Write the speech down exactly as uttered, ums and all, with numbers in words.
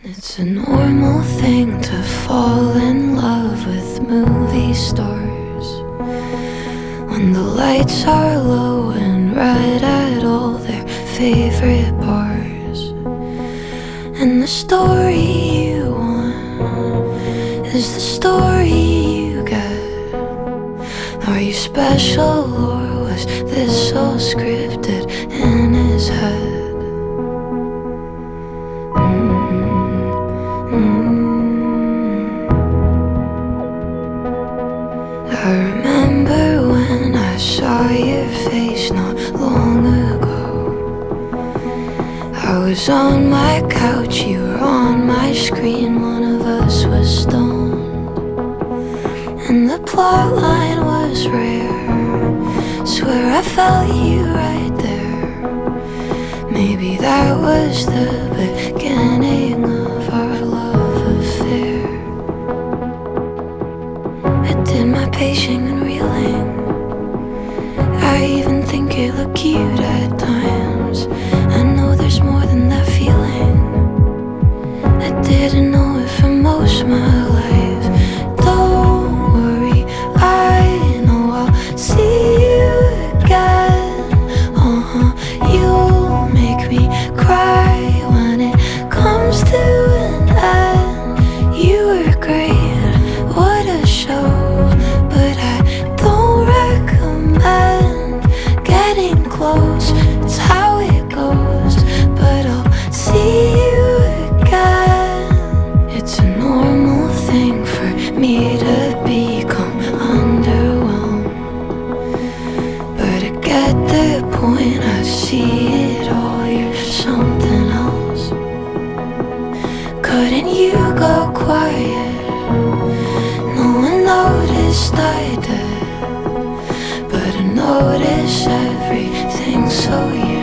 It's a normal thing to fall in love with movie stars when the lights are low and right at all their favorite bars. And the story you want is the story you get. Are you special or was this all scripted in his head? I remember when I saw your face not long ago. I was on my couch, you were on my screen, one of us was stoned. And the plot line was rare, swear I felt you right there. Maybe that was the beginning of our love affair. I did my pacing and reeling, I even think you look cute at times. I know there's more than that feeling, I didn't know it for most of my life. Don't worry, I know I'll see you again. Uh-huh, you'll make me cry when it comes to an end. You were great, what a show, but I don't recommend getting close. It's how it goes, but I'll see you again. It's a normal thing for me to become underwhelmed, but I get the point, I see it all, you're something else. Couldn't you go quiet? No one noticed I did, but I noticed everything, so you